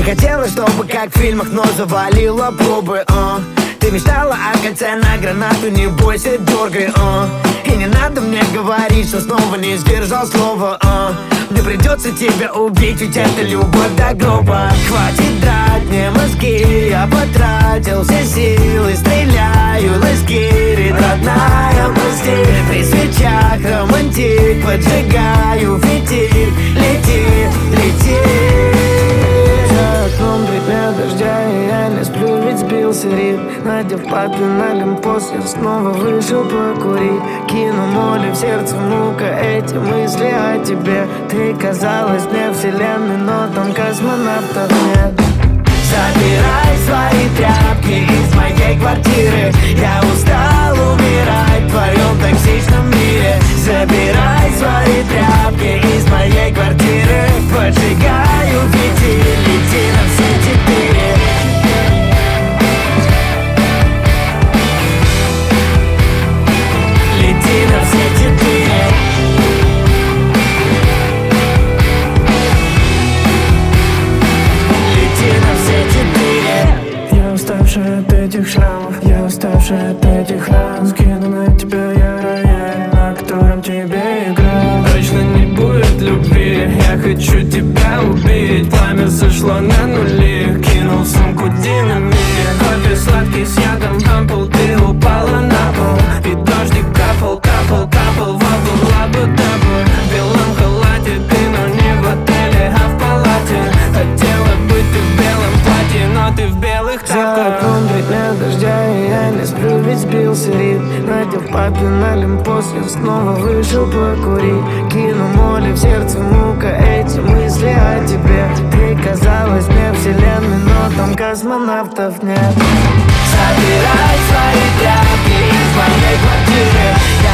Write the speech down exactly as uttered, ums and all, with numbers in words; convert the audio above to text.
хотела, чтобы как в фильмах, но завалила пробы, а. Ты мечтала о кольце на гранату, не бойся, дергай, а. И не надо мне говорить, что снова не сдержал слова, а. Мне придется тебя убить, ведь это любовь до гроба. Хватит драть мне мозги, я потратил все силы, стреляю, ласкирит, родная, прости. При свечах романтик, поджигаю фитиль, летит, летит. За окном три дня дождя, и я не сплю, ведь сбился ритм. Надев папин олимпос, я снова вышел покурить. Кину моли в сердце мука, эти мысли о тебе. Ты казалась мне вселенной, но там космонавтов нет. Забирай свои тряпки из моей квартиры. Я устал умирать в твоем токсичном мире. Забирай свои тряпки из моей квартиры. Поджигаю фитиль, лети на все четыре. Лети на все четыре. Лети на все четыре. Я уставший от этих шрамов, я уставший от этих ран. Скину на тебя я рояль, на котором тебе играл. Точно не будет любви, я хочу тебя убить. Пламя сошло на нули, кинул в сумку динамит. Кофе сладкий с ядом, ампул, ты упала на пол. И дождик капал, капал, капал, воду лабу-дабу. В белом халате ты, но не в отеле, а в палате. Хотела быть ты в белом платье, но ты в белых За окном три дня дождя, и я не сплю, ведь сбился ритм. Надев папин олимпос, я снова вышел покурить. Кину моли в сердце мука, эти мысли о тебе. Ты казалась мне вселенной, но там космонавтов нет. Забирай свои тряпки из моей квартиры.